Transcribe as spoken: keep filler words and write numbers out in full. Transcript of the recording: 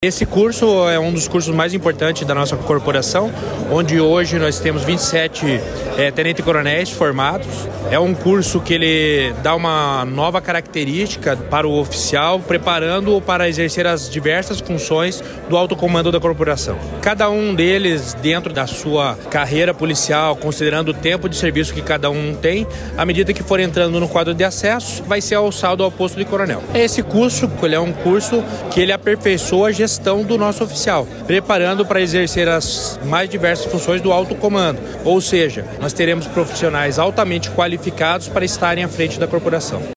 Esse curso é um dos cursos mais importantes da nossa corporação, onde hoje nós temos vinte e sete é, tenente-coronéis formados. É um curso que ele dá uma nova característica para o oficial, preparando-o para exercer as diversas funções do alto comando da corporação. Cada um deles, dentro da sua carreira policial, considerando o tempo de serviço que cada um tem, à medida que for entrando no quadro de acesso, vai ser alçado ao posto de coronel. Esse curso ele é um curso que ele aperfeiçoa a gestão gestão do nosso oficial, preparando para exercer as mais diversas funções do alto comando. Ou seja, nós teremos profissionais altamente qualificados para estarem à frente da corporação.